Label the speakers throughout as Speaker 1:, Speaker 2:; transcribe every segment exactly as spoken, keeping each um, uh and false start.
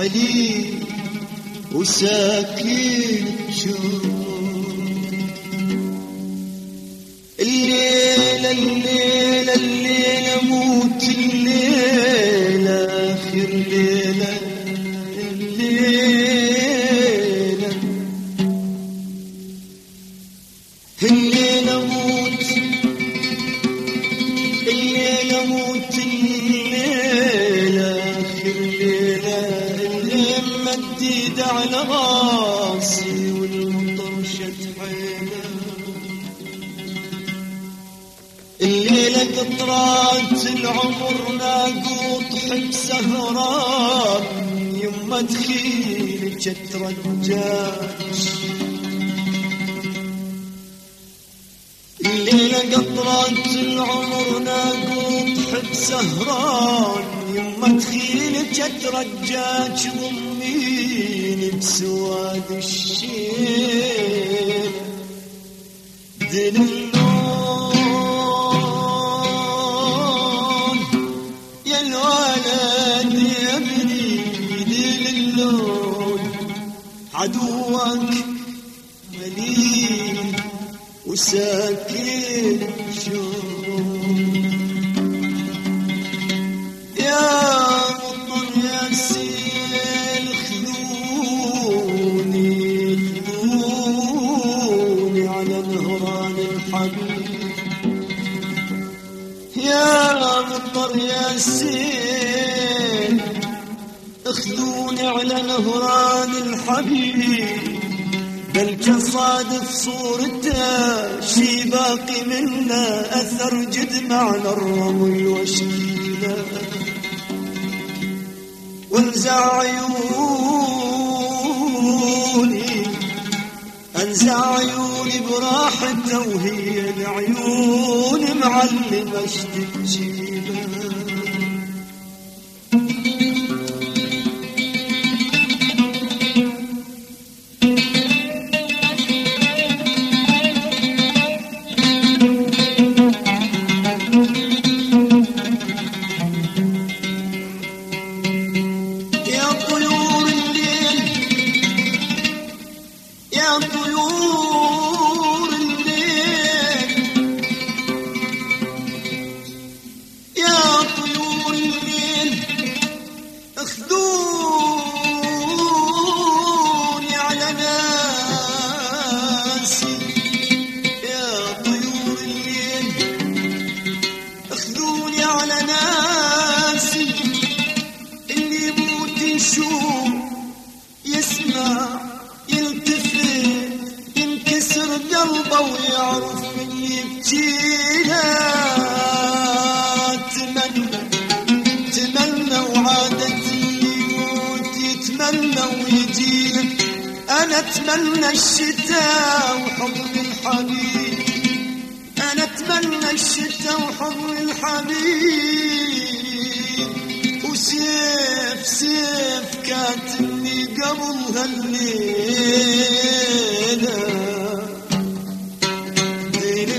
Speaker 1: علي وساكن شوق. الليلة الليلة الليلة موت الليلة آخر ليلة الليلة الليلة موت الليلة موت الليلة آخر ليلة اللي مديد على راسي والمطر شد حيلة. الليلة قطرات العمر ناقوط حب سهران يما تخيلك ترجاش. الليلة قطرات العمر ناقوط حب سهران يما تخيلك ترجاش. ضميني بسواد الشيل دل عدوك مليل وساكن شوق. يا مطر يا سيل خذوني خذوني على نهران الحبيب. يا مطر يا سيل اخذوني على نهران الحبيب. بل تصادف صورته شي باقي منا اثر جد معنى الرمل وشكيله. وانزع عيوني انزع عيوني براحته وهي العيون معلمه اشتجيبه. يا طيور الليل يا طيور الليل اخذوني على ناسي. يا طيور الليل اخذوني على ناسي. اللي يموت يشوف يسمع يلتفت ينكسر قلبه ويعرف من يبكيها. تمنى تمنى وعادة اللي يموت يتمنى ويجينا. أنا أتمنى الشتاء وحضن الحبيب. أنا أتمنى الشتاء وحضن الحبيب. وسيف سيف كاتبني قبل هالليلة دين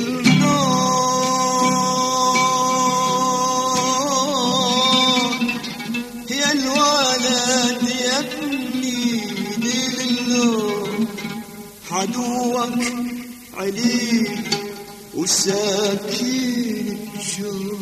Speaker 1: النور. يا الولد يا ابني دين النور. عدوك علي وساكن شوق.